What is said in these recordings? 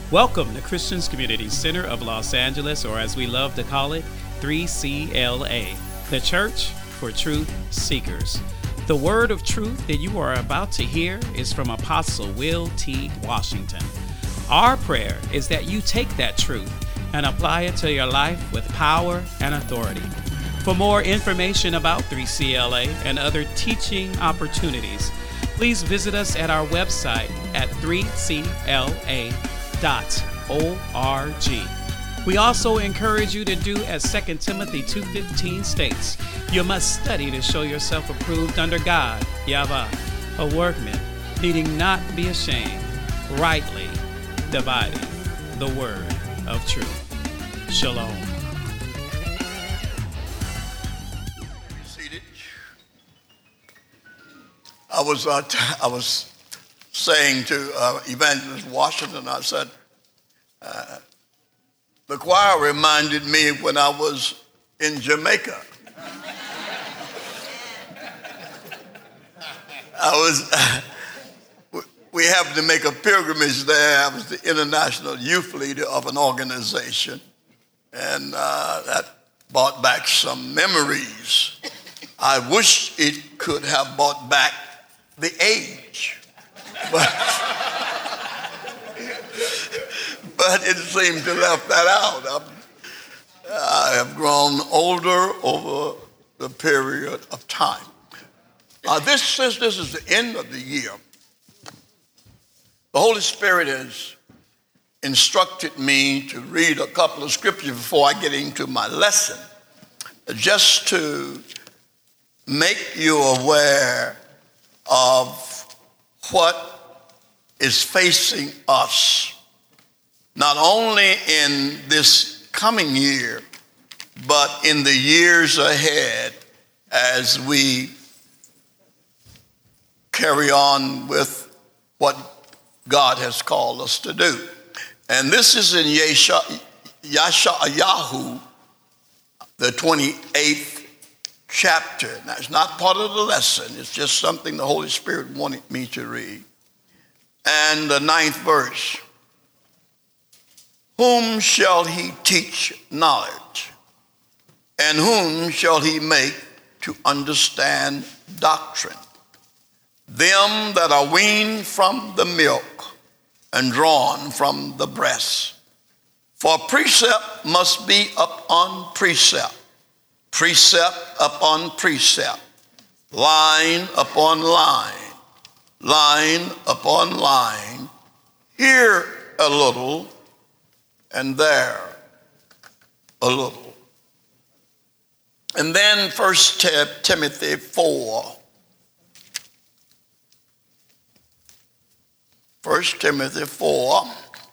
Welcome to Christians Community Center of Los Angeles, or as we love to call it, 3CLA, the Church for Truth Seekers. The word of truth that you are about to hear is from Apostle Will T. Washington. Our prayer is that you take that truth and apply it to your life with power and authority. For more information about 3CLA and other teaching opportunities, please visit us at our website at 3cla.org. We also encourage you to do as 2 Timothy 2:15 states, you must study to show yourself approved under God, Yahweh, a workman, needing not be ashamed, rightly dividing the word of truth. Shalom. Seated. I was saying to Evangelist Washington, I said, the choir reminded me when I was in Jamaica. We happened to make a pilgrimage there. I was the international youth leader of an organization, and that brought back some memories. I wish it could have brought back the age, but it seemed to left that out. I have grown older over the period of time. Since this is the end of the year, the Holy Spirit has instructed me to read a couple of scriptures before I get into my lesson, just to make you aware of what is facing us, not only in this coming year, but in the years ahead as we carry on with what God has called us to do. And this is in Yeshayahu, the 28th chapter. Now, it's not part of the lesson. It's just something the Holy Spirit wanted me to read. And the 9th verse. Whom shall he teach knowledge? And whom shall he make to understand doctrine? Them that are weaned from the milk and drawn from the breast. For precept must be upon precept, precept upon precept, line upon line, line upon line, here a little and there a little. And then 1 Timothy 4. 1 Timothy 4.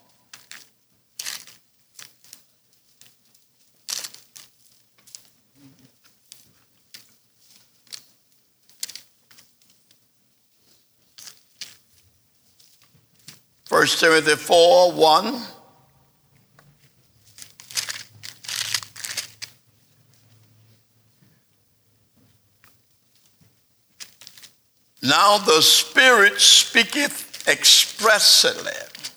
First Timothy 4:1. Now the Spirit speaketh expressly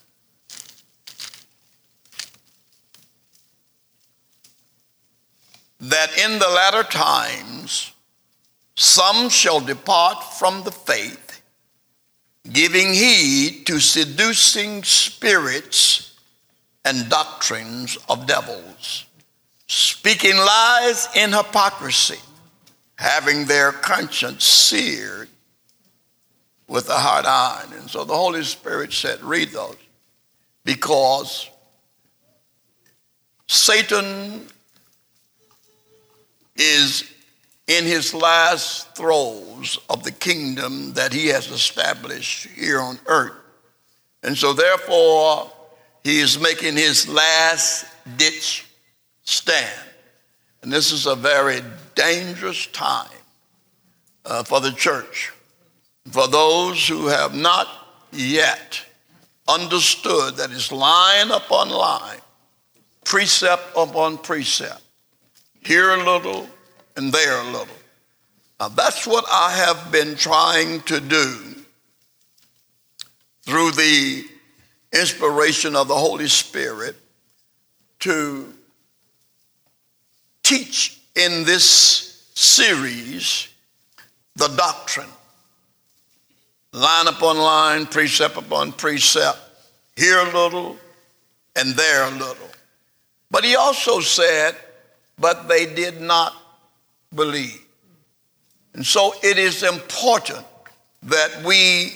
that in the latter times some shall depart from the faith, giving heed to seducing spirits and doctrines of devils, speaking lies in hypocrisy, having their conscience seared with a hard iron. And so the Holy Spirit said, read those, because Satan is in his last throes of the kingdom that he has established here on earth. And so therefore, he is making his last ditch stand. And this is a very dangerous time for the church. For those who have not yet understood that it's line upon line, precept upon precept, here a little and there a little. Now that's what I have been trying to do through the inspiration of the Holy Spirit to teach in this series the doctrine, line upon line, precept upon precept, here a little and there a little. But he also said, but they did not believe. And so it is important that we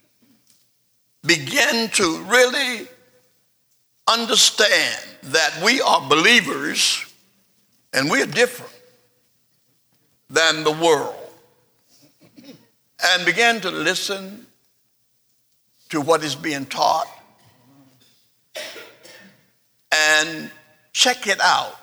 begin to really understand that we are believers and we are different than the world, and begin to listen to what is being taught and check it out.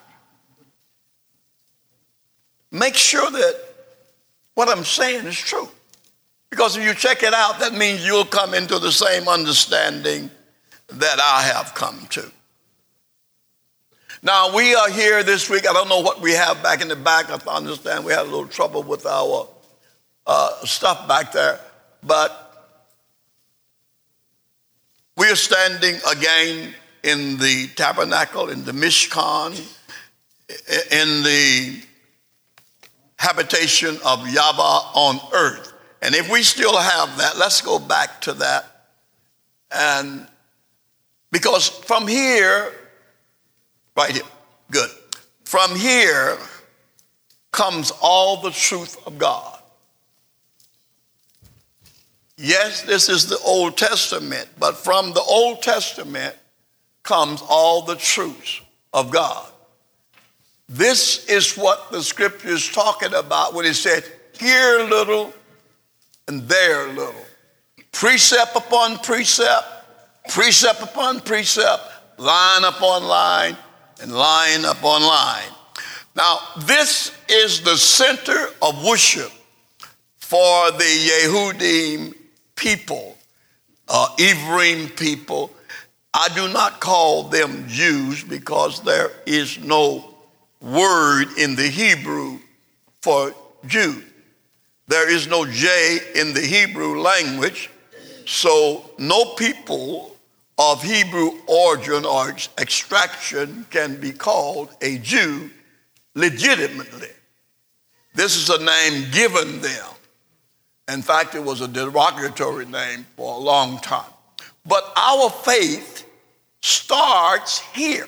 Make sure that what I'm saying is true. Because if you check it out, that means you'll come into the same understanding that I have come to. Now, we are here this week. I don't know what we have back in the back. I understand we had a little trouble with our stuff back there. But we are standing again in the tabernacle, in the Mishkan, in the habitation of Yahweh on earth. And if we still have that, let's go back to that. And because from here, right here, good. From here comes all the truth of God. Yes, this is the Old Testament, but from the Old Testament comes all the truths of God. This is what the scripture is talking about when it said, here a little and there a little. Precept upon precept, precept upon precept, line upon line, and line upon line. Now, this is the center of worship for the Yehudim people, Ephraim people. I do not call them Jews because there is no word in the Hebrew for Jew. There is no J in the Hebrew language, so no people of Hebrew origin or extraction can be called a Jew legitimately. This is a name given them. In fact, it was a derogatory name for a long time. But our faith starts here.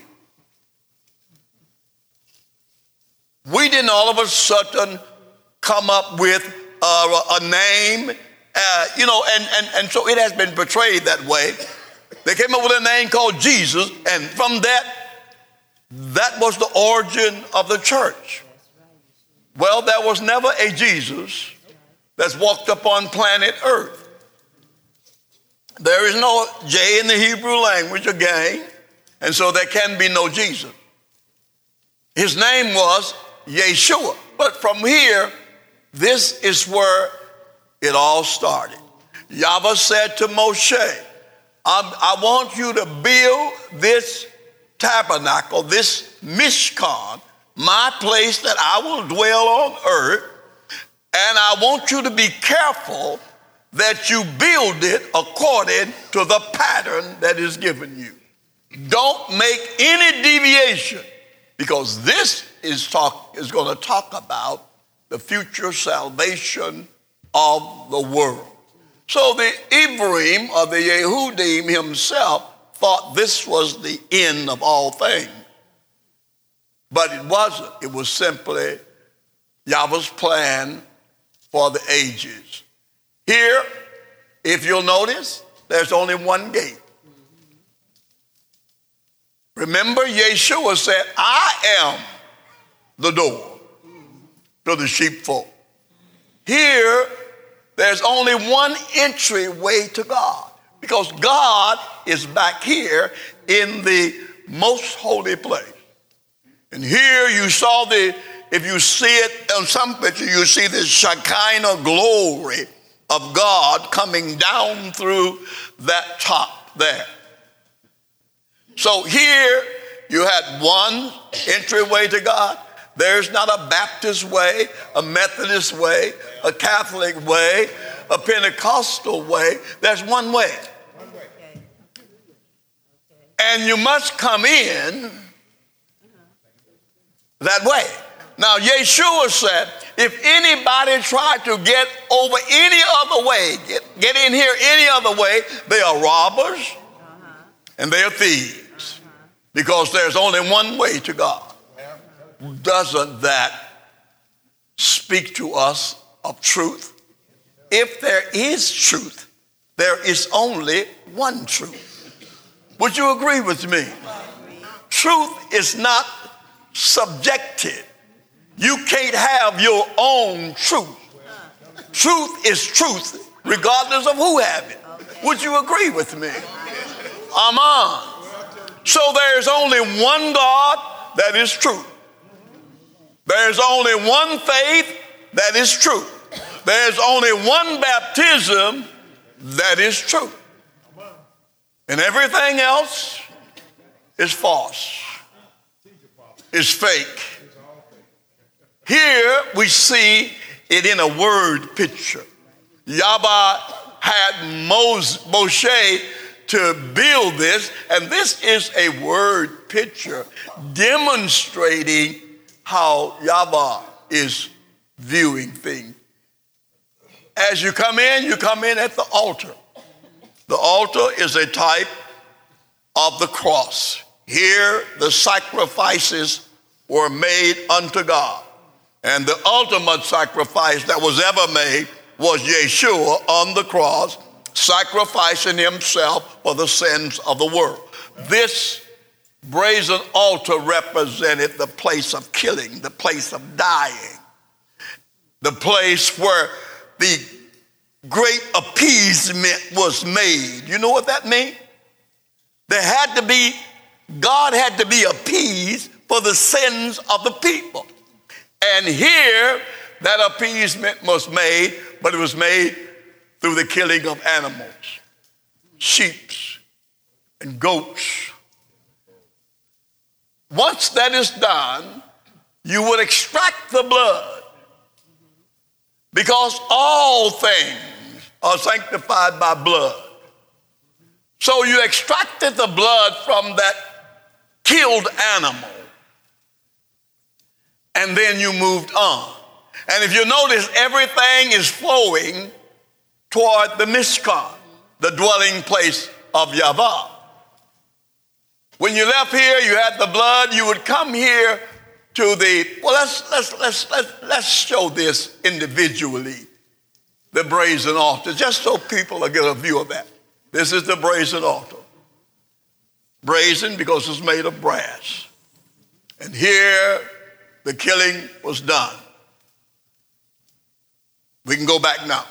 We didn't all of a sudden come up with a name, and so it has been portrayed that way. They came up with a name called Jesus, and from that was the origin of the church. Well, there was never a Jesus that's walked upon planet Earth. There is no J in the Hebrew language again, and so there can be no Jesus. His name was Yeshua. But from here, this is where it all started. Yahweh said to Moshe, I want you to build this tabernacle, this Mishkan, my place that I will dwell on earth, and I want you to be careful that you build it according to the pattern that is given you. Don't make any deviation, because this is going to talk about the future salvation of the world. So the Ephraim, or the Yehudim himself, thought this was the end of all things. But it wasn't. It was simply Yahweh's plan for the ages. Here, if you'll notice, there's only one gate. Remember, Yeshua said, I am the door to the sheepfold. Here, there's only one entryway to God, because God is back here in the most holy place. And here you saw if you see it on some picture, you see the Shekinah glory of God coming down through that top there. So here you had one entryway to God. There's not a Baptist way, a Methodist way, a Catholic way, a Pentecostal way. There's one way. and you must come in that way. Now, Yeshua said, if anybody tried to get over any other way, get in here any other way, they are robbers and they are thieves, because there's only one way to God. Doesn't that speak to us of truth? If there is truth, there is only one truth. Would you agree with me? Truth is not subjective. You can't have your own truth. Truth is truth, regardless of who have it. Would you agree with me? Amen. So there's only one God that is true. There's only one faith that is true. There's only one baptism that is true. And everything else is false. It's fake. Here we see it in a word picture. Yahweh had Moshe to build this, and this is a word picture demonstrating how Yahweh is viewing things. As you come in at the altar. The altar is a type of the cross. Here the sacrifices were made unto God. And the ultimate sacrifice that was ever made was Yeshua on the cross, sacrificing himself for the sins of the world. This brazen altar represented the place of killing, the place of dying, the place where the great appeasement was made. You know what that means? God had to be appeased for the sins of the people. And here, that appeasement was made, but it was made through the killing of animals, sheep and goats. Once that is done, you would extract the blood, because all things are sanctified by blood. So you extracted the blood from that killed animal, and then you moved on. And if you notice, everything is flowing toward the Mishkan, the dwelling place of Yahweh. When you left here, you had the blood. You would come here to the, well, let's show this individually, the brazen altar, just so people will get a view of that. This is the brazen altar. Brazen because it's made of brass. And here, the killing was done. We can go back now.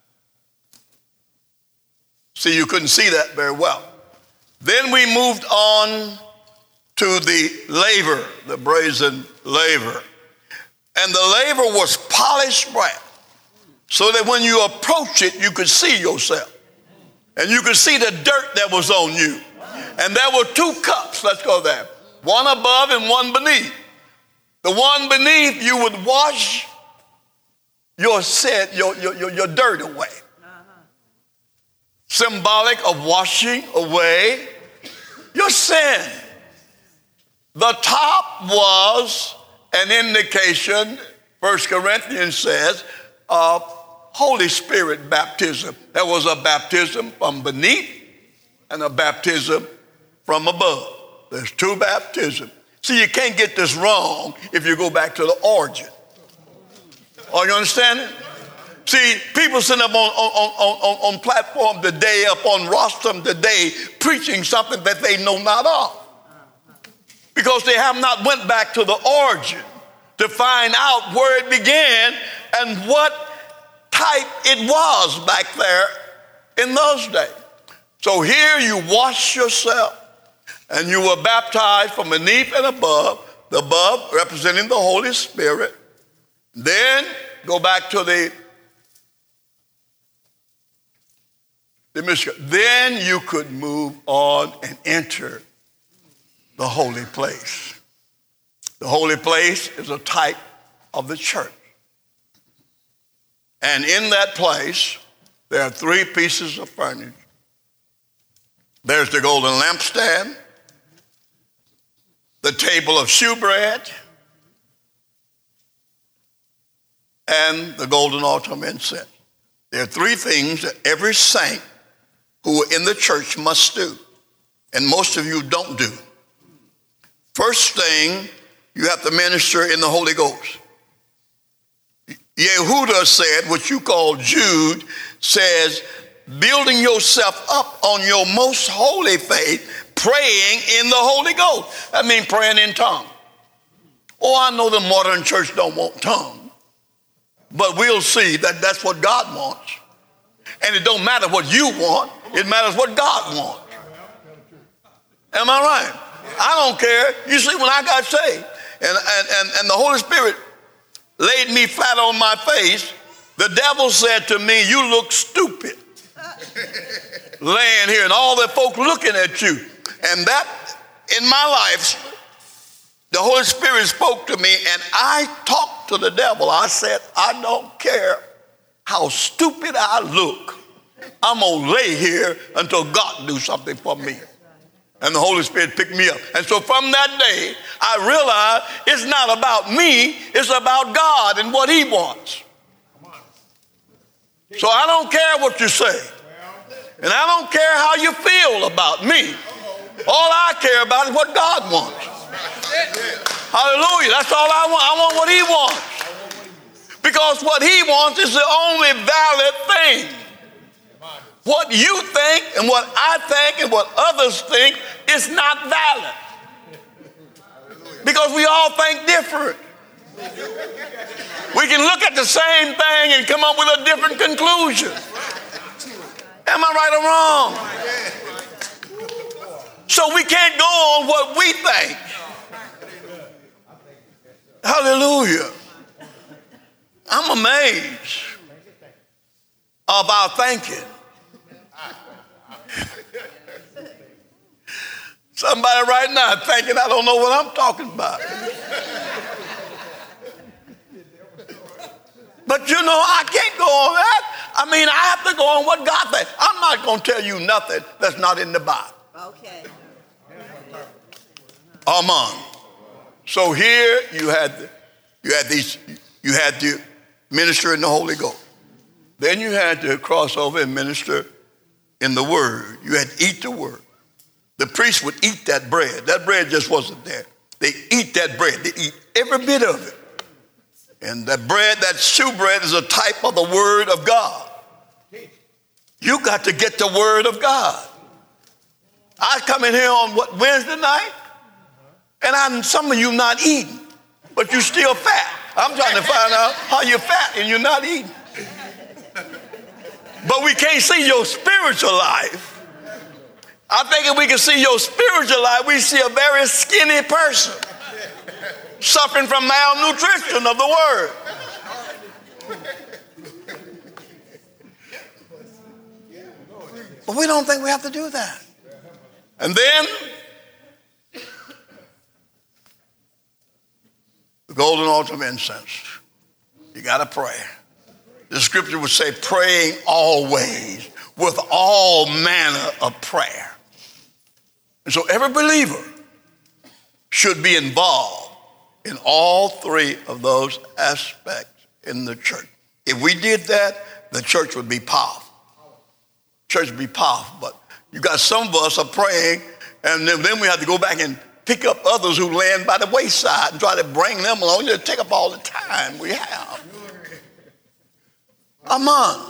See, you couldn't see that very well. Then we moved on to the laver, the brazen laver. And the laver was polished brass, so that when you approach it, you could see yourself. And you could see the dirt that was on you. And there were two cups, let's go there, one above and one beneath. The one beneath, you would wash your sin, your dirt away. Symbolic of washing away your sin. The top was an indication, 1 Corinthians says, of Holy Spirit baptism. There was a baptism from beneath and a baptism from above. There's two baptisms. See, you can't get this wrong if you go back to the origin. Are you understanding? See, people sitting up on platform today, up on rostrum today, preaching something that they know not of. Because they have not went back to the origin to find out where it began and what type it was back there in those days. So here you wash yourself and you were baptized from beneath and above, the above representing the Holy Spirit. Then go back to the Mishkan. Then you could move on and enter the holy place. The holy place is a type of the church. And in that place, there are three pieces of furniture. There's the golden lampstand, the table of shewbread, and the golden altar of incense. There are three things that every saint who are in the church must do, and most of you don't do. First thing, you have to minister in the Holy Ghost. Yehuda said, what you call Jude, says, building yourself up on your most holy faith, praying in the Holy Ghost. That means praying in tongues. Oh, I know the modern church don't want tongues, but we'll see that that's what God wants. And it don't matter what you want, it matters what God wants. Am I right? I don't care. You see, when I got saved and the Holy Spirit laid me flat on my face, the devil said to me, you look stupid laying here and all the folk looking at you. And that in my life, the Holy Spirit spoke to me and I talked to the devil. I said, I don't care how stupid I look. I'm going to lay here until God do something for me. And the Holy Spirit picked me up. And so from that day, I realized it's not about me, it's about God and what he wants. So I don't care what you say. And I don't care how you feel about me. All I care about is what God wants. Hallelujah. That's all I want. I want what he wants. Because what he wants is the only valid thing. What you think and what I think and what others think is not valid. Because we all think different. We can look at the same thing and come up with a different conclusion. Am I right or wrong? So we can't go on what we think. Hallelujah. I'm amazed of our thinking. Somebody right now thinking I don't know what I'm talking about. But you know, I can't go on that. I mean, I have to go on what God thinks. I'm not going to tell you nothing that's not in the Bible. Okay. Amen. So here you had to minister in the Holy Ghost. Then you had to cross over and minister in the Word. You had to eat the Word. The priest would eat that bread. That bread just wasn't there. They eat that bread. They eat every bit of it. And that bread, that shewbread, is a type of the Word of God. You got to get the Word of God. I come in here on Wednesday night, and some of you not eating, but you still fat. I'm trying to find out how you're fat and you're not eating. But we can't see your spiritual life. I think if we can see your spiritual life, we see a very skinny person suffering from malnutrition of the word. But we don't think we have to do that. And then the golden altar of incense. You got to pray. The scripture would say praying always with all manner of prayer. And so every believer should be involved in all three of those aspects in the church. If we did that, the church would be powerful. Church would be powerful, but you got some of us are praying, and then we have to go back and pick up others who land by the wayside and try to bring them along. Just take up all the time we have. Amen.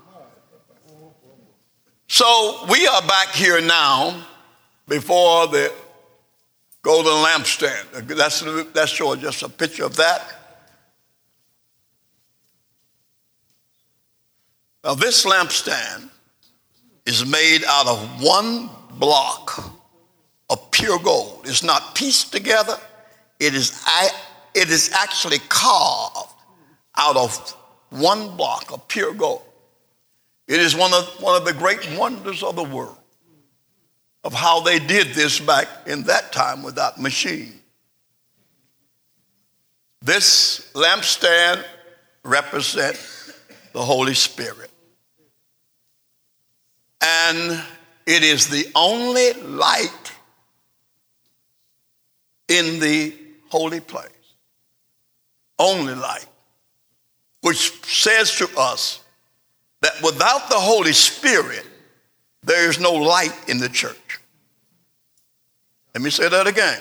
So we are back here now before the golden lampstand. That's showing just a picture of that. Now this lampstand is made out of one block of pure gold. It's not pieced together. It is actually carved out of one block of pure gold. It is one of the great wonders of the world of how they did this back in that time without machine. This lampstand represents the Holy Spirit. And it is the only light in the holy place. Only light. Which says to us that without the Holy Spirit, there is no light in the church. Let me say that again.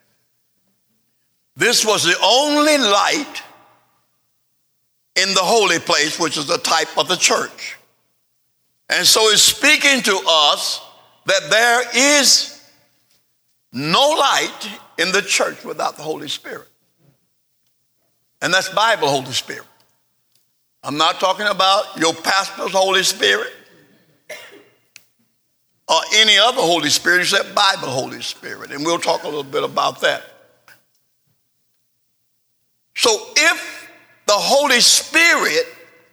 This was the only light in the holy place, which is the type of the church. And so it's speaking to us that there is no light in the church without the Holy Spirit. And that's Bible Holy Spirit. I'm not talking about your pastor's Holy Spirit or any other Holy Spirit except Bible Holy Spirit. And we'll talk a little bit about that. So if the Holy Spirit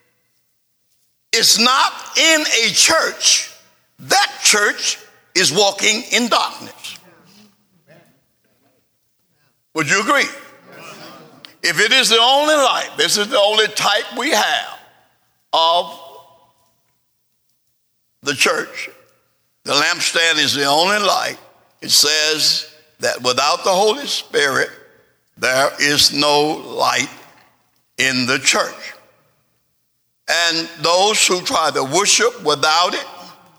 is not in a church, that church is walking in darkness. Would you agree? If it is the only light, this is the only type we have of the church. The lampstand is the only light. It says that without the Holy Spirit, there is no light in the church. And those who try to worship without it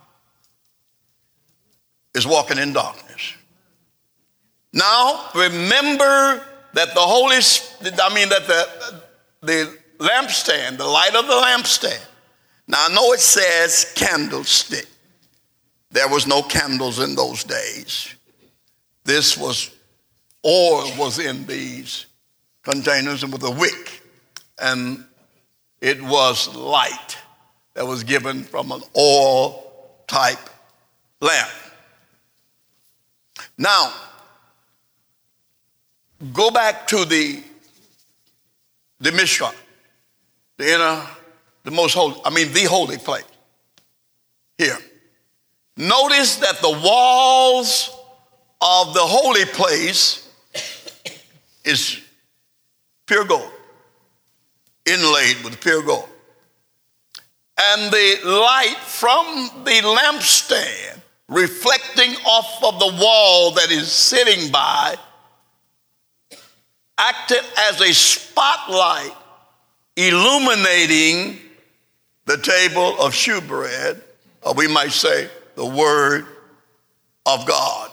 is walking in darkness. Now, remember that the lampstand, the light of the lampstand. Now, I know it says candlestick. There was no candles in those days. Oil was in these containers and with a wick. And it was light that was given from an oil type lamp. Now, go back to the Mishkan, the holy place. Here. Notice that the walls of the holy place is pure gold, inlaid with pure gold. And the light from the lampstand reflecting off of the wall that is sitting by acted as a spotlight illuminating the table of shewbread, or we might say the Word of God.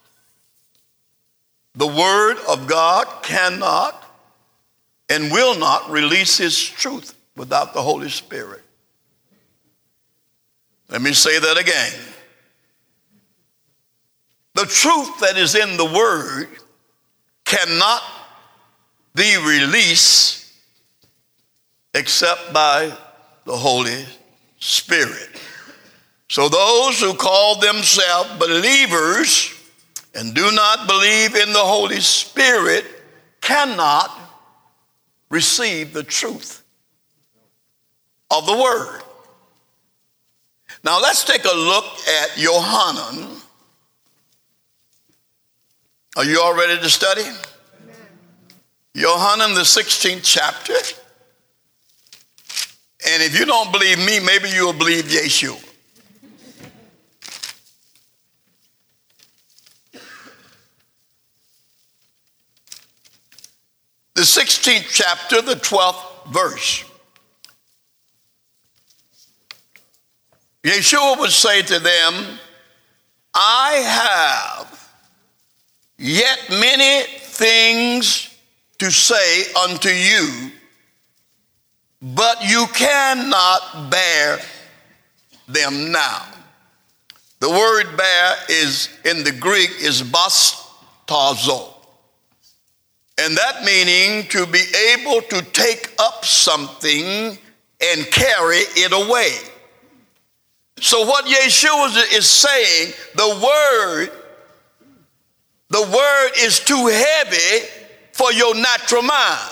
The Word of God cannot and will not release His truth without the Holy Spirit. Let me say that again. The truth that is in the Word cannot be released except by the Holy Spirit. So those who call themselves believers and do not believe in the Holy Spirit cannot receive the truth of the Word. Now let's take a look at Yohanan. Are you all ready to study? Yohanan, the 16th chapter. And if you don't believe me, maybe you'll believe Yeshua. The 16th chapter, the 12th verse. Yeshua would say to them, I have yet many things to say unto you, but you cannot bear them now. The word bear is in the Greek is bastazo. And that meaning to be able to take up something and carry it away. So what Yeshua is saying, the word is too heavy for your natural mind.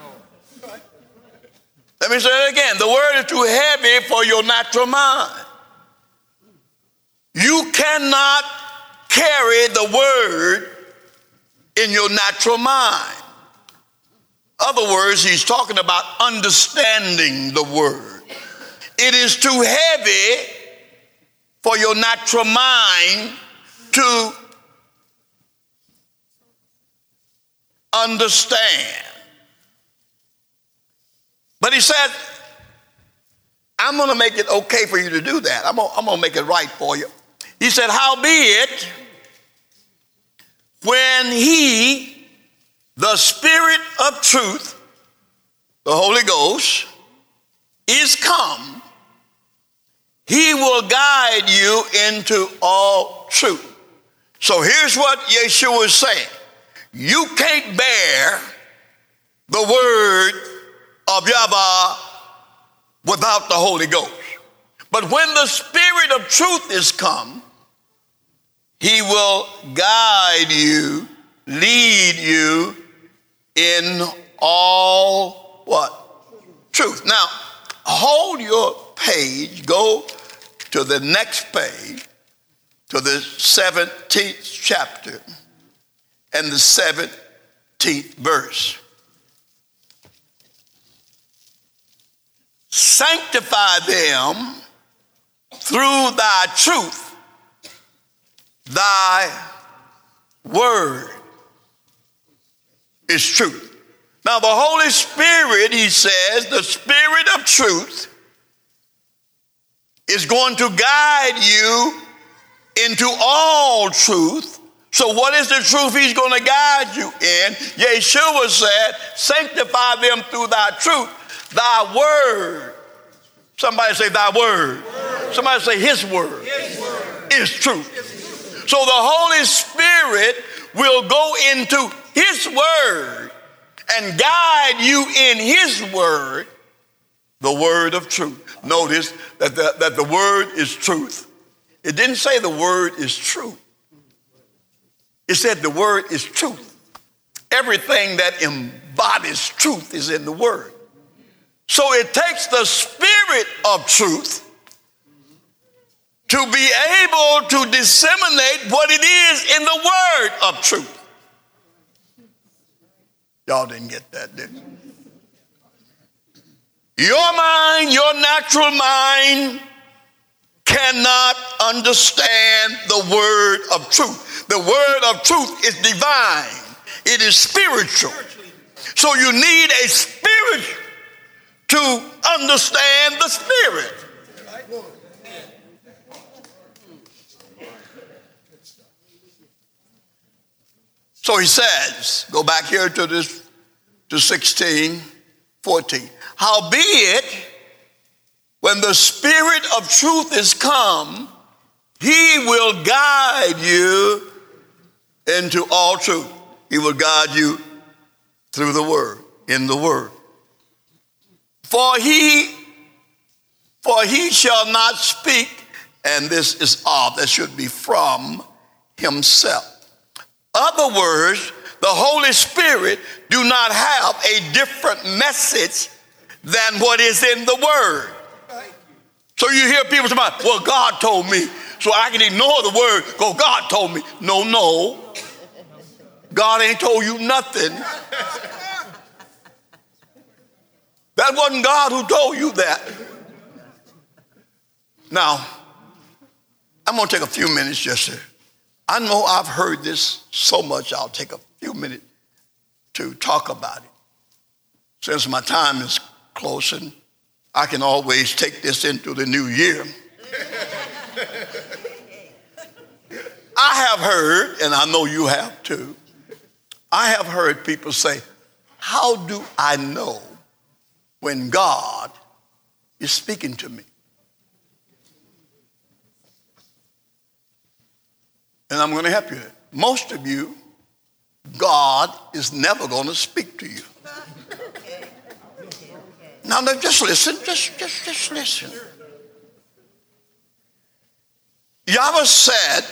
Let me say it again. The word is too heavy for your natural mind. You cannot carry the word in your natural mind. Other words, he's talking about understanding the word. It is too heavy for your natural mind to understand. But he said, I'm going to make it okay for you to do that. I'm going to make it right for you. He said, howbeit, when he, the Spirit of truth, the Holy Ghost, is come, he will guide you into all truth. So here's what Yeshua is saying. You can't bear the word of Yahweh without the Holy Ghost. But when the Spirit of truth is come, he will guide you, lead you in all what? Truth. Now, hold your page, go to the next page, to the 17th chapter and the 17th verse. Sanctify them through thy truth. Thy word is truth. Now the Holy Spirit, he says, the Spirit of truth is going to guide you into all truth. So what is the truth he's going to guide you in? Yeshua said, sanctify them through thy truth, thy word. Somebody say thy word. Somebody say his word, is truth. So the Holy Spirit will go into his word and guide you in his word, the word of truth. Notice that the word is truth. It didn't say the word is true. It said the word is truth. Everything that embodies truth is in the word. So it takes the Spirit of truth to be able to disseminate what it is in the word of truth. Y'all didn't get that, did you? Your mind, your natural mind cannot understand the word of truth. The word of truth is divine. It is spiritual. So you need a spirit to understand the Spirit. So he says, go back here to 16:14. Howbeit, when the Spirit of truth is come, he will guide you into all truth. He will guide you through the word, in the word. For he shall not speak, and this is of, that should be from himself. Other words, the Holy Spirit do not have a different message than what is in the word. So you hear people say, well, God told me, so I can ignore the word, go, God told me. No. God ain't told you nothing. That wasn't God who told you that. Now, I'm going to take a few minutes just to, I know I've heard this so much, I'll take a few minutes to talk about it. Since my time is close and I can always take this into the new year. I have heard, and I know you have too, I have heard people say, how do I know when God is speaking to me? And I'm going to help you. Most of you, God is never going to speak to you. Now, just listen. Just listen. Yahweh said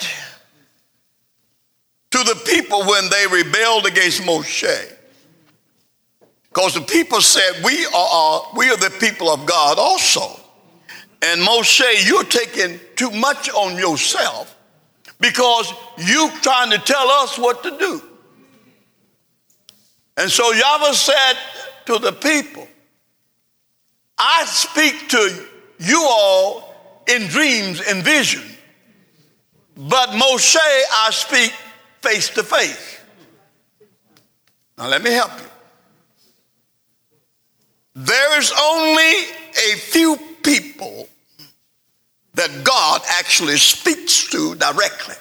to the people when they rebelled against Moshe, because the people said, we are the people of God also. And Moshe, you're taking too much on yourself because you're trying to tell us what to do. And so Yahweh said to the people, I speak to you all in dreams and vision, but Moshe I speak face to face. Now let me help you. There is only a few people that God actually speaks to directly.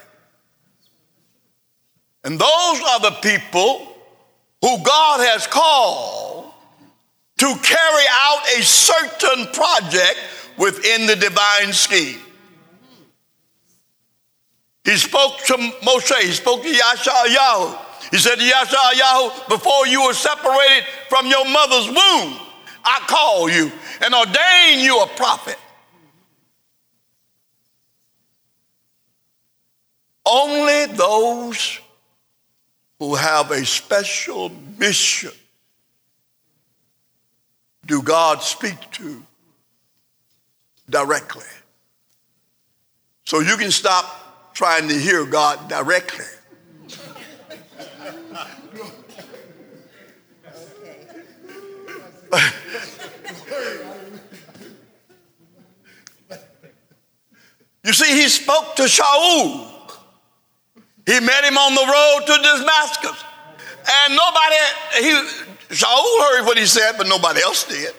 And those are the people who God has called to carry out a certain project within the divine scheme. He spoke to Moshe, he spoke to Yashayahu. He said to Yashayahu, before you were separated from your mother's womb, I call you and ordain you a prophet. Only those who have a special mission do God speak to directly. So you can stop trying to hear God directly. You see, he spoke to Shaul. He met him on the road to Damascus. And Shaul heard what he said, but nobody else did.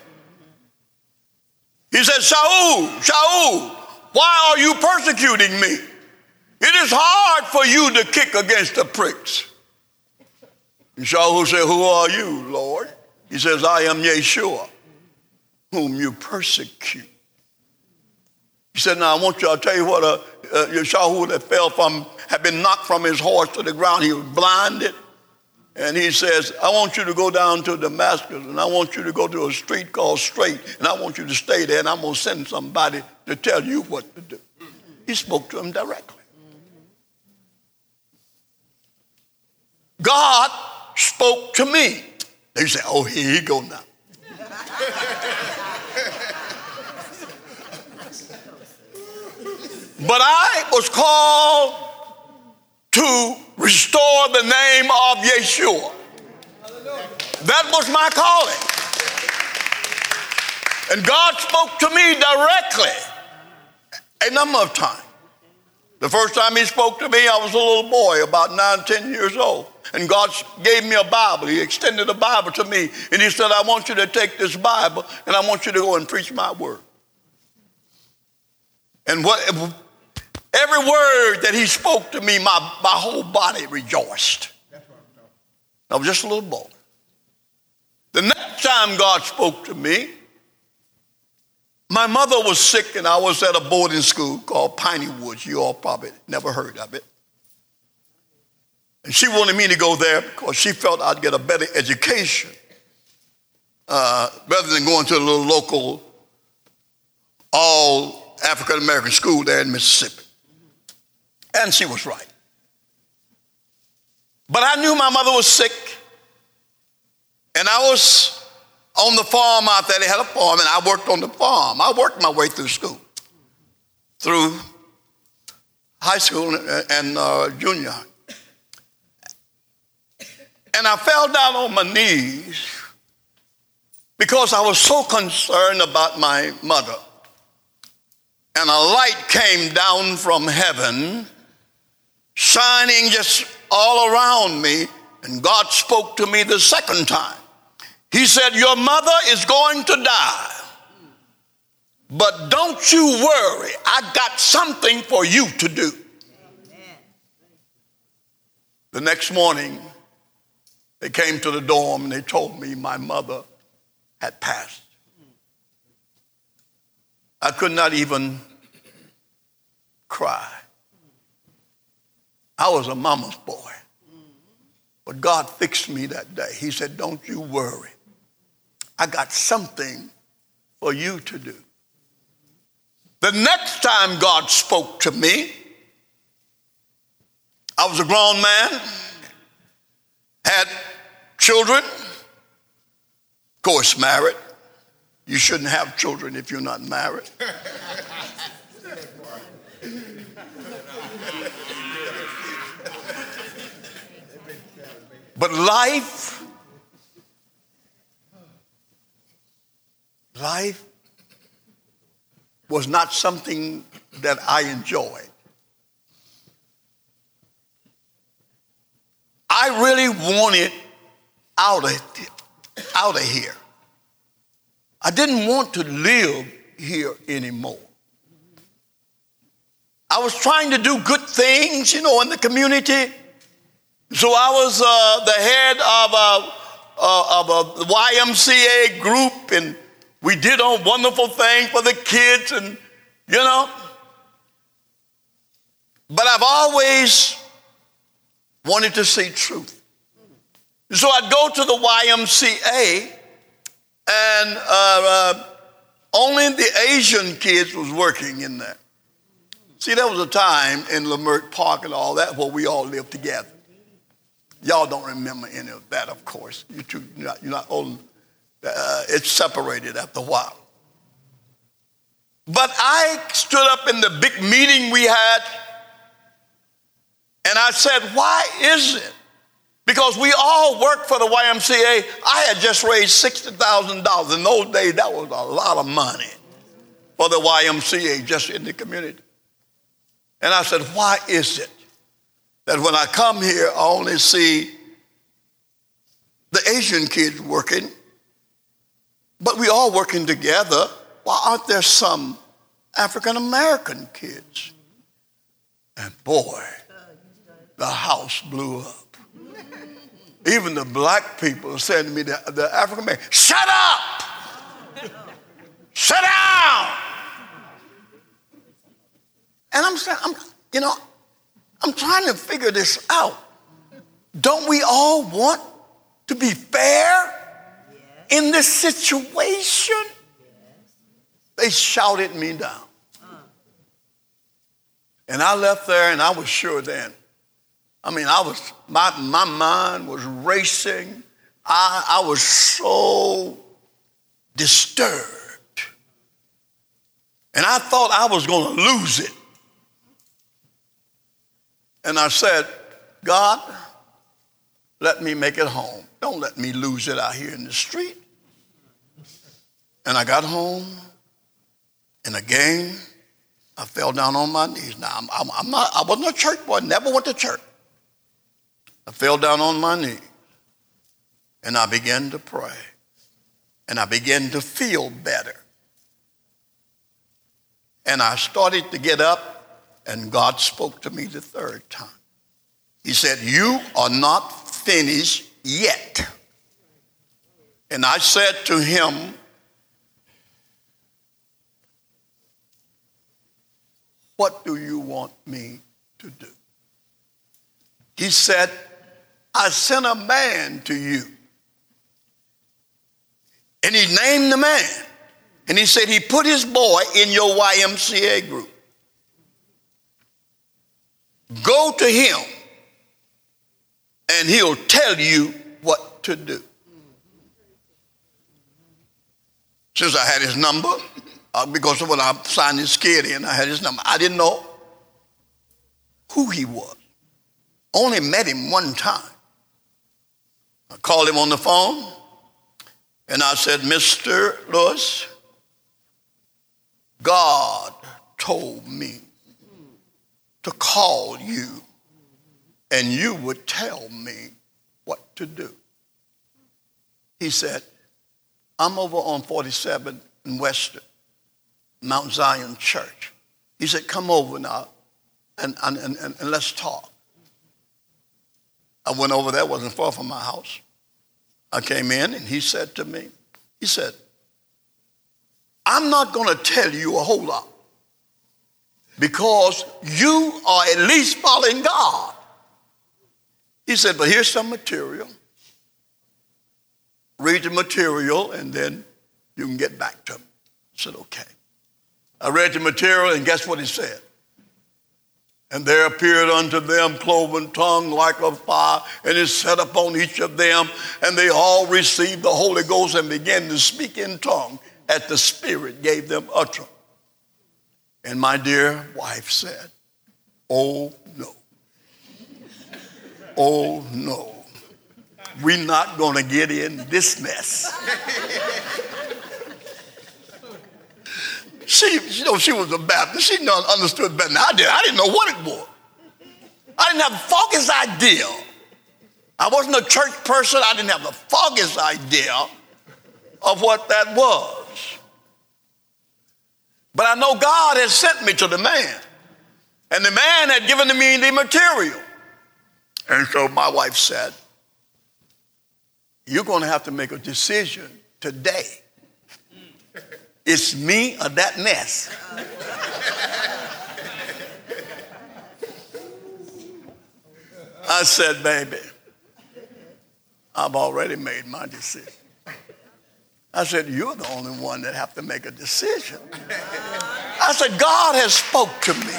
He said, Shaul, why are you persecuting me? It is hard for you to kick against the pricks. And Shaul said, who are you, Lord? He says, I am Yeshua, whom you persecute. He said, now I'll tell you what, Shaul that had been knocked from his horse to the ground. He was blinded. And he says, I want you to go down to Damascus, and I want you to go to a street called Straight, and I want you to stay there, and I'm going to send somebody to tell you what to do. He spoke to him directly. God spoke to me. They say, oh, here you go now. But I was called to restore the name of Yeshua. That was my calling. And God spoke to me directly a number of times. The first time he spoke to me, I was a little boy, about 9, 10 years old. And God gave me a Bible. He extended the Bible to me. And he said, I want you to take this Bible and I want you to go and preach my word. And every word that he spoke to me, my whole body rejoiced. I was just a little boy. The next time God spoke to me, my mother was sick and I was at a boarding school called Piney Woods. You all probably never heard of it. And she wanted me to go there because she felt I'd get a better education rather than going to a little local all African-American school there in Mississippi. And she was right. But I knew my mother was sick. And I was on the farm out there. They had a farm, and I worked on the farm. I worked my way through school, through high school and junior high. And I fell down on my knees because I was so concerned about my mother. And a light came down from heaven, shining just all around me, and God spoke to me the second time. He said, your mother is going to die, but don't you worry, I got something for you to do. Amen. The next morning, they came to the dorm and they told me my mother had passed. I could not even cry. I was a mama's boy. But God fixed me that day. He said, don't you worry. I got something for you to do. The next time God spoke to me, I was a grown man, had children, of course married. You shouldn't have children if you're not married. But life was not something that I enjoyed. I out of here. I didn't want to live here anymore. I was trying to do good things, in the community. So I was the head of a YMCA group, and we did a wonderful thing for the kids, and But I've always wanted to see truth. So I'd go to the YMCA, and only the Asian kids was working in there. See, there was a time in Leimert Park and all that where we all lived together. Y'all don't remember any of that, of course. You're not old. It's separated after a while. But I stood up in the big meeting we had, and I said, why is it? Because we all worked for the YMCA. I had just raised $60,000. In those days, that was a lot of money for the YMCA just in the community. And I said, why is it that when I come here, I only see the Asian kids working, but we all working together? Why aren't there some African-American kids? And boy, the house blew up. Even the black people said to me, the African-American, shut up! Sit down! And I'm trying to figure this out. Don't we all want to be fair in this situation? They shouted me down. And I left there, and I was sure then. My mind was racing. I was so disturbed. And I thought I was going to lose it. And I said, God, let me make it home. Don't let me lose it out here in the street. And I got home, and again, I fell down on my knees. Now, I wasn't a church boy, never went to church. I fell down on my knees, and I began to pray, and I began to feel better. And I started to get up, and God spoke to me the third time. He said, you are not finished yet. And I said to him, what do you want me to do? He said, I sent a man to you. And he named the man. And he said he put his boy in your YMCA group. Go to him, and he'll tell you what to do. Since I had his number, because when I signed his kid in, I had his number. I didn't know who he was. Only met him one time. I called him on the phone, and I said, Mr. Lewis, God told me to call you, and you would tell me what to do. He said, I'm over on 47 in Western, Mount Zion Church. He said, come over now and let's talk. I went over there, wasn't far from my house. I came in, and he said to me, he said, I'm not going to tell you a whole lot, because you are at least following God. He said, but here's some material. Read the material, and then you can get back to me. I said, okay. I read the material, and guess what he said? And there appeared unto them cloven tongue like a fire, and it set upon each of them, and they all received the Holy Ghost and began to speak in tongue as the Spirit gave them utterance. And my dear wife said, oh no. Oh no. We're not going to get in this mess. She was a Baptist. She understood better than I did. I didn't know what it was. I didn't have the foggiest idea I wasn't a church person. I didn't have the foggiest idea of what that was. But I know God had sent me to the man. And the man had given me the material. And so my wife said, you're going to have to make a decision today. It's me or that mess. I said, baby, I've already made my decision. I said, you're the only one that have to make a decision. I said, God has spoke to me.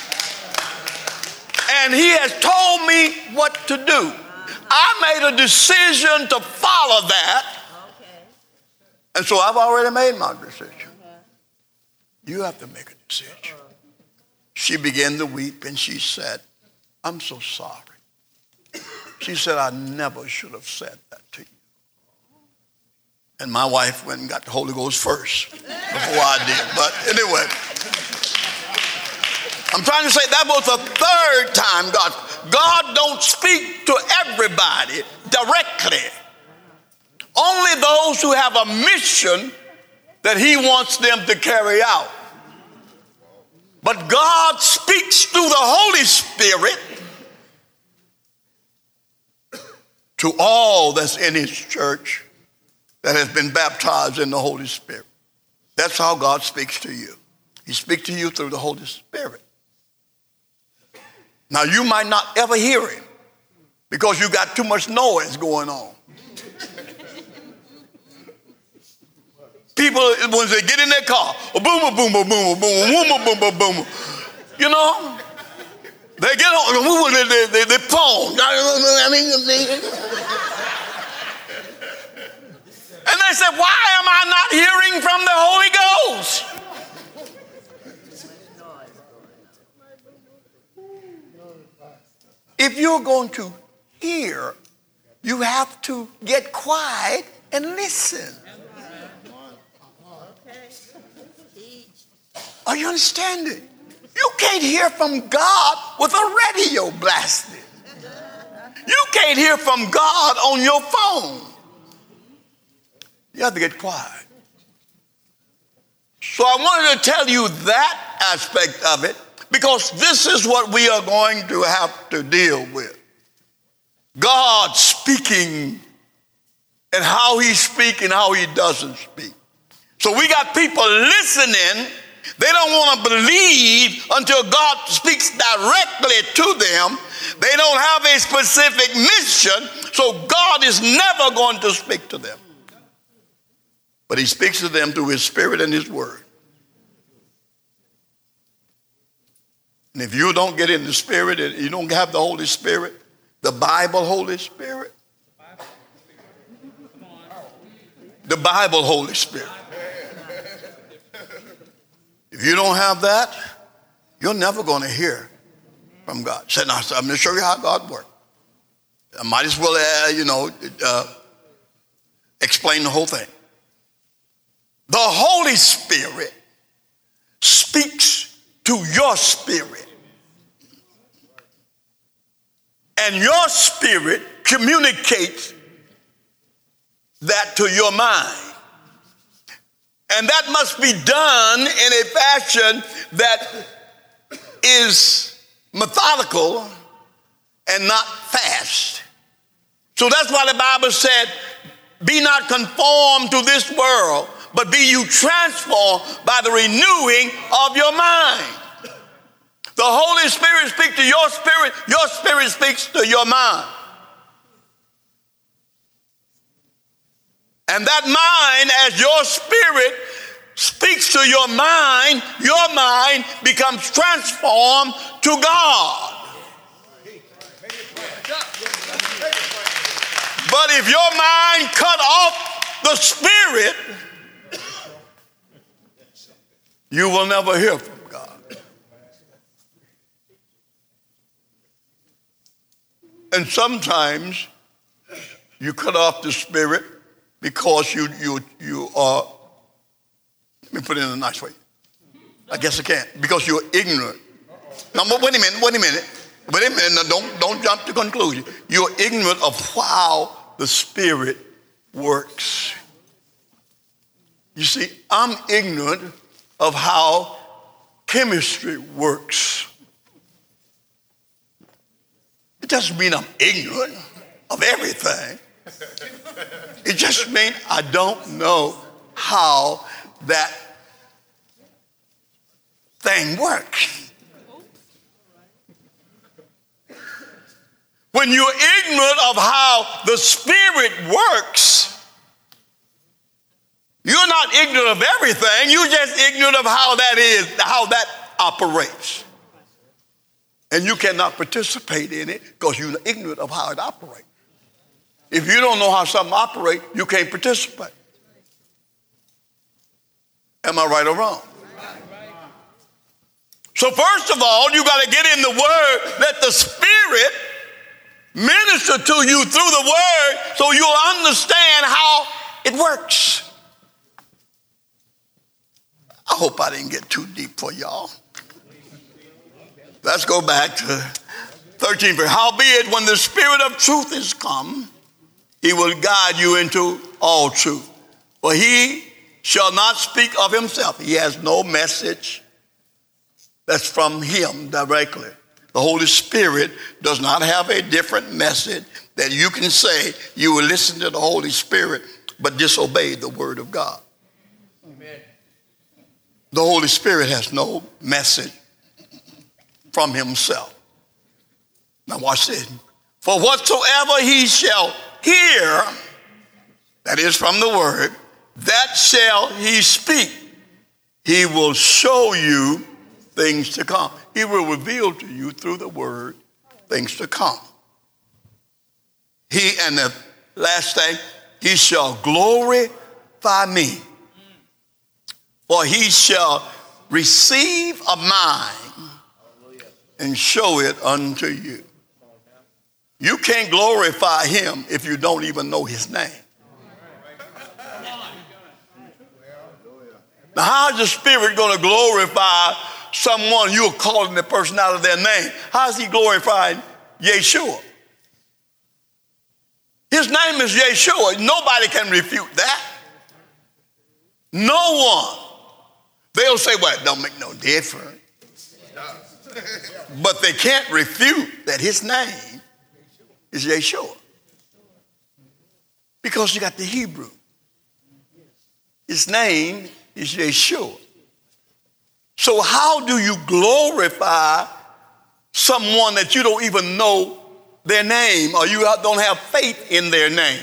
And he has told me what to do. I made a decision to follow that. And so I've already made my decision. You have to make a decision. She began to weep and she said, I'm so sorry. She said, I never should have said that to you. And my wife went and got the Holy Ghost first before I did. But anyway, I'm trying to say that was the third time God don't speak to everybody directly. Only those who have a mission that he wants them to carry out. But God speaks through the Holy Spirit to all that's in his church that has been baptized in the Holy Spirit. That's how God speaks to you. He speaks to you through the Holy Spirit. Now, you might not ever hear him because you got too much noise going on. People, when they get in their car, boom, boom, boom, boom, boom, boom, boom, boom, boom, boom, you know, they get on, they phone. And they say, why am I not hearing from the Holy Ghost? If you're going to hear, you have to get quiet and listen. Are you understanding? You can't hear from God with a radio blasted. You can't hear from God on your phone. You have to get quiet. So I wanted to tell you that aspect of it because this is what we are going to have to deal with. God speaking and how he speaks and how he doesn't speak. So we got people listening. They don't want to believe until God speaks directly to them. They don't have a specific mission, so God is never going to speak to them. But he speaks to them through his Spirit and his word. And if you don't get in the Spirit, and you don't have the Holy Spirit, the Bible Holy Spirit, the Bible Holy Spirit. If you don't have that, you're never going to hear from God. So now, I'm going to show you how God works. I might as well, explain the whole thing. The Holy Spirit speaks to your spirit. And your spirit communicates that to your mind. And that must be done in a fashion that is methodical and not fast. So that's why the Bible said, be not conformed to this world, but be you transformed by the renewing of your mind. The Holy Spirit speaks to your spirit speaks to your mind. And that mind, as your spirit speaks to your mind becomes transformed to God. But if your mind cut off the Spirit, you will never hear from God. And sometimes you cut off the Spirit because you are, let me put it in a nice way. I guess I can't. Because you're ignorant. Now, wait a minute. But wait a minute, don't jump to conclusion. You're ignorant of how the Spirit works. You see, I'm ignorant of how chemistry works. It doesn't mean I'm ignorant of everything. It just means I don't know how that thing works. When you're ignorant of how the Spirit works, you're not ignorant of everything. You're just ignorant of how that operates. And you cannot participate in it because you're ignorant of how it operates. If you don't know how something operates, you can't participate. Am I right or wrong? So first of all, you got to get in the Word. Let the Spirit minister to you through the Word so you'll understand how it works. I hope I didn't get too deep for y'all. Let's go back to 13 verse. Howbeit, when the Spirit of truth is come, he will guide you into all truth. For he shall not speak of himself. He has no message that's from him directly. The Holy Spirit does not have a different message that you can say you will listen to the Holy Spirit but disobey the word of God. Amen. The Holy Spirit has no message from himself. Now watch this. For whatsoever he shall hear, that is from the word, that shall he speak. He will show you things to come. He will reveal to you through the word things to come. He, and the last thing, he shall glorify me. For he shall receive of mine and show it unto you. You can't glorify him if you don't even know his name. Now, how is the Spirit going to glorify someone you're calling the person out of their name? How is he glorifying Yeshua? His name is Yeshua. Nobody can refute that. No one. They'll say, well, it don't make no difference. But they can't refute that his name is Yeshua. Because you got the Hebrew. His name is Yeshua. So how do you glorify someone that you don't even know their name or you don't have faith in their name?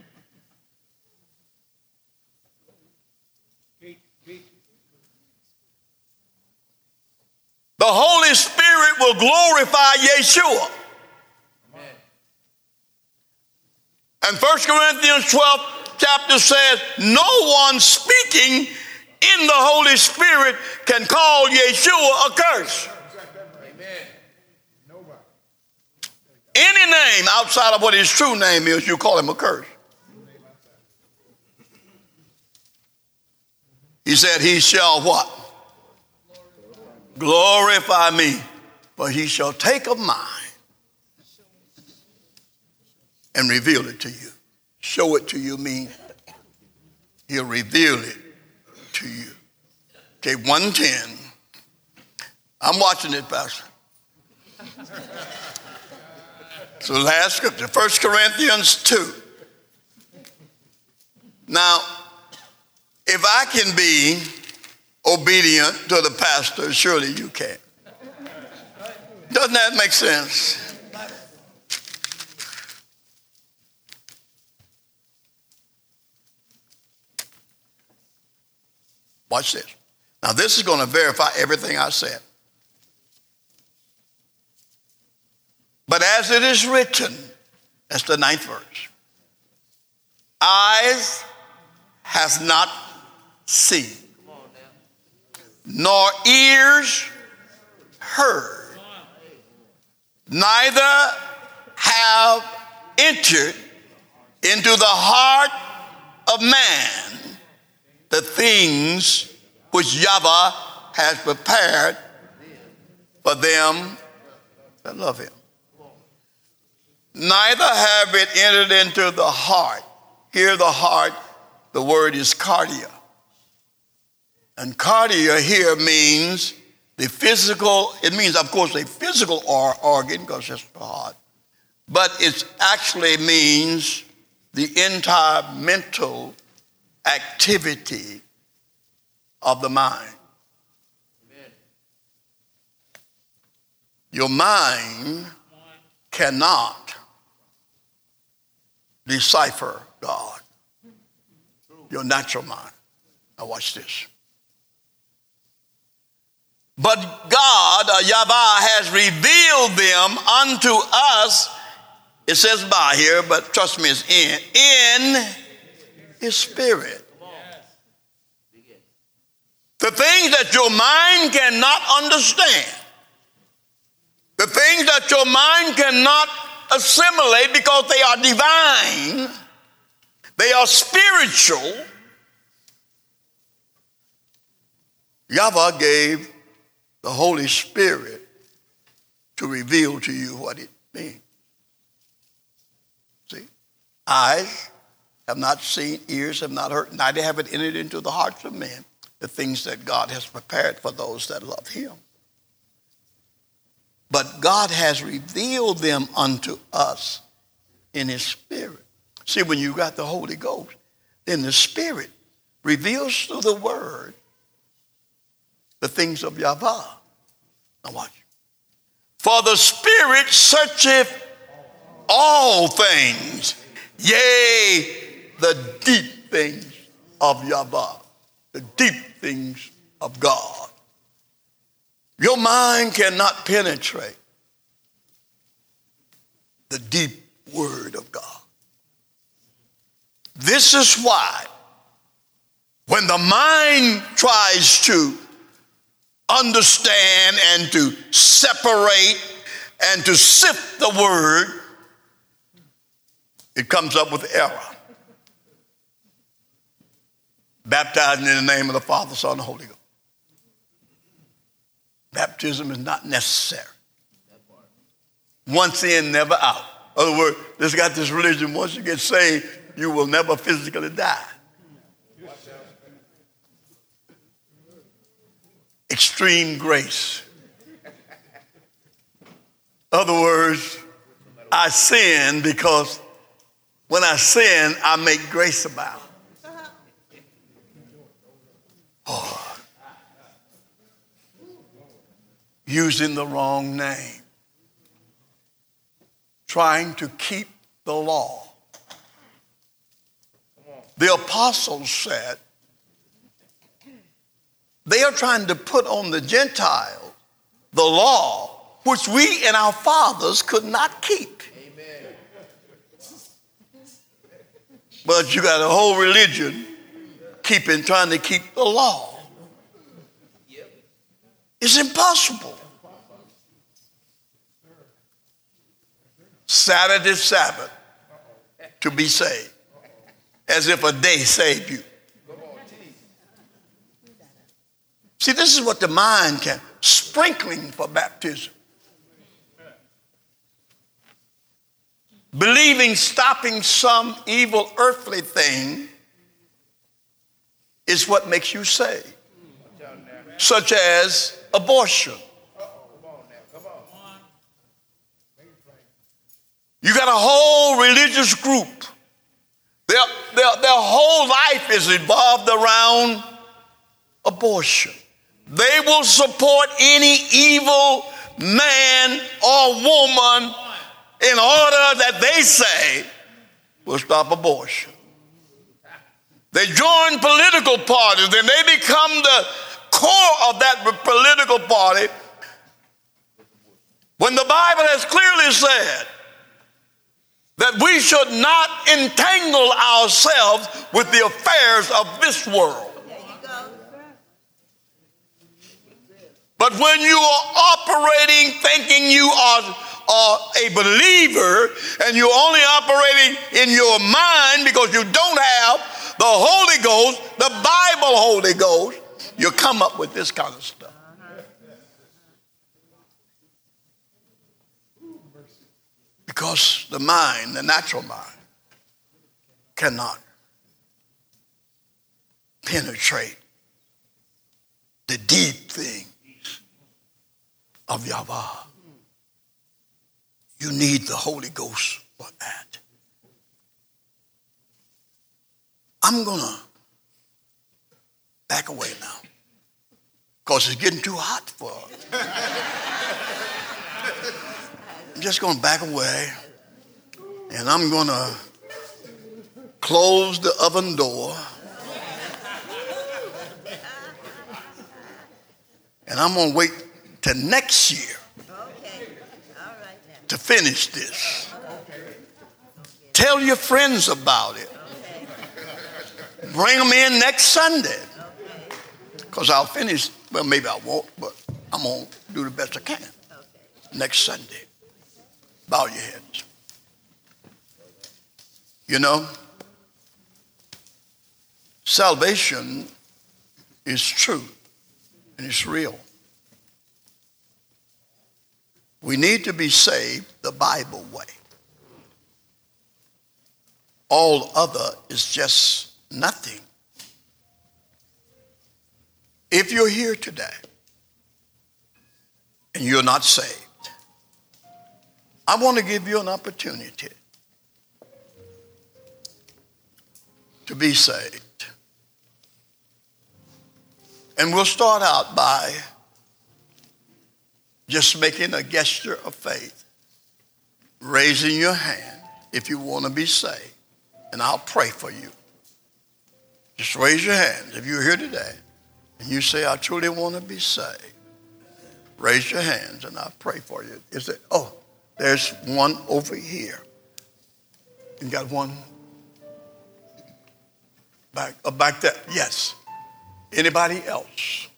The Holy Spirit will glorify Yeshua. And 1 Corinthians 12 chapter says, no one speaking in the Holy Spirit can call Yeshua a curse. Any name outside of what his true name is, you call him a curse. He said, he shall what? Glorify me, for he shall take of mine and reveal it to you. Show it to you means he'll reveal it to you. Okay, 110. I'm watching it, Pastor. So last scripture, 1 Corinthians 2. Now, if I can be obedient to the pastor, surely you can. Doesn't that make sense? Watch this. Now this is going to verify everything I said. But as it is written, that's the 9th verse, eyes has not seen, nor ears heard, neither have entered into the heart of man the things which Yahweh has prepared for them that love him. Neither have it entered into the heart. Here the heart, the word is cardia. And cardia here means the physical, it means, of course, a physical organ, because it's the heart. But it actually means the entire mental activity of the mind. Amen. Your mind cannot decipher God. Your natural mind. Now watch this. But God, Yahweh, has revealed them unto us. It says by here, but trust me, it's in his spirit. The things that your mind cannot understand, the things that your mind cannot assimilate because they are divine, they are spiritual, Yahweh gave the Holy Spirit to reveal to you what it means. See, eyes have not seen, ears have not heard, neither have it entered into the hearts of men, the things that God has prepared for those that love him. But God has revealed them unto us in his spirit. See, when you got the Holy Ghost, then the Spirit reveals through the word the things of Yahweh. Now watch. For the Spirit searcheth all things, yea, the deep things of Yahweh, the deep things of God. Your mind cannot penetrate the deep word of God. This is why when the mind tries to understand and to separate and to sift the word, it comes up with error. Baptizing in the name of the Father, Son, and Holy Ghost. Baptism is not necessary. Once in, never out. In other words, this got this religion, once you get saved, you will never physically die. Extreme grace. In other words, I sin because when I sin, I make grace abound. Oh. Using the wrong name. Trying to keep the law. The apostles said they are trying to put on the Gentiles the law which we and our fathers could not keep. Amen. But you got a whole religion trying to keep the law. It's impossible. Saturday, Sabbath, to be saved. As if a day saved you. See, this is what the mind can. Sprinkling for baptism. Believing stopping some evil earthly thing is what makes you saved. Such as abortion. You got a whole religious group. Their whole life is involved around abortion. They will support any evil man or woman in order that they say will stop abortion. They join political parties and they become the core of that political party when the Bible has clearly said that we should not entangle ourselves with the affairs of this world. There you go. But when you are operating thinking you are a believer and you're only operating in your mind because you don't have the Holy Ghost, the Bible Holy Ghost, you come up with this kind of stuff. Because the mind, the natural mind, cannot penetrate the deep things of Yahweh. You need the Holy Ghost for that. I'm going to back away now because it's getting too hot for us. I'm just going to back away, and I'm going to close the oven door, and I'm going to wait till next year to finish this. Tell your friends about it. Bring them in next Sunday, because I'll finish. Well, maybe I won't, but I'm going to do the best I can. Next Sunday. Bow your heads. You know, salvation is true and it's real. We need to be saved the Bible way. All other is just nothing. If you're here today and you're not saved, I want to give you an opportunity to be saved. And we'll start out by just making a gesture of faith, raising your hand if you want to be saved, and I'll pray for you. Just raise your hands if you're here today and you say, I truly want to be saved. Raise your hands and I'll pray for you. Is it? Oh, there's one over here. You got one back there. Yes. Anybody else?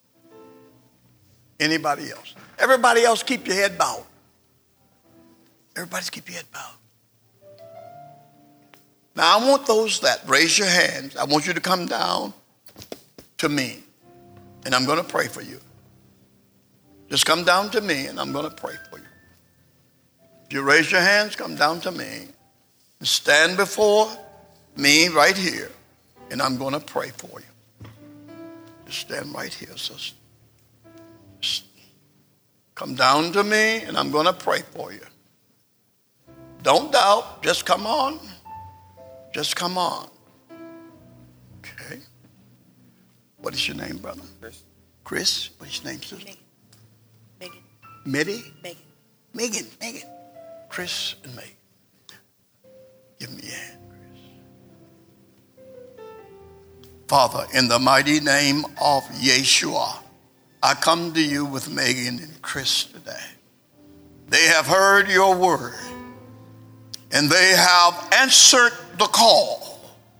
Anybody else? Everybody else, keep your head bowed. Everybody keep your head bowed. Now, I want those that raise your hands, I want you to come down to me, and I'm going to pray for you. Just come down to me, and I'm going to pray for you. If you raise your hands, come down to me, and stand before me right here, and I'm going to pray for you. Just stand right here, sister. Just come down to me, and I'm going to pray for you. Don't doubt. Just come on. Just come on. Okay. What is your name, brother? Chris. Chris? What is your name, sister? Megan. Mitty? Megan. Megan. Chris and Megan. Give me your hand, Chris. Father, in the mighty name of Yeshua, I come to you with Megan and Chris today. They have heard your word, and they have answered the call.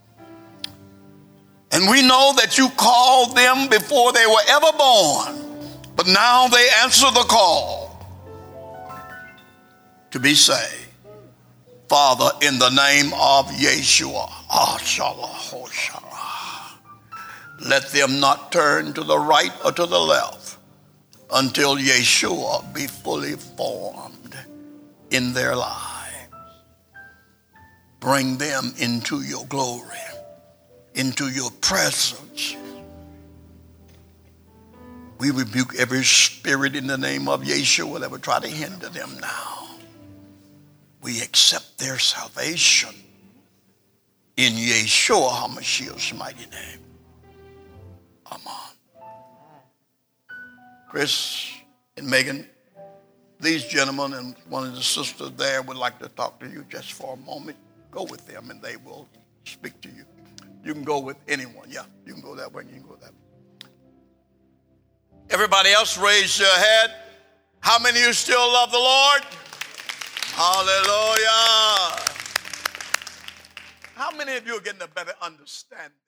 And we know that you called them before they were ever born, but now they answer the call to be saved. Father, in the name of Yeshua, let them not turn to the right or to the left until Yeshua be fully formed in their lives. Bring them into your glory, into your presence. We rebuke every spirit in the name of Yeshua that would try to hinder them now. We accept their salvation in Yeshua HaMashiach's mighty name. Amen. Chris and Megan, these gentlemen and one of the sisters there would like to talk to you just for a moment. Go with them and they will speak to you. You can go with anyone. Yeah, you can go that way and you can go that way. Everybody else, raise your head. How many of you still love the Lord? Hallelujah. How many of you are getting a better understanding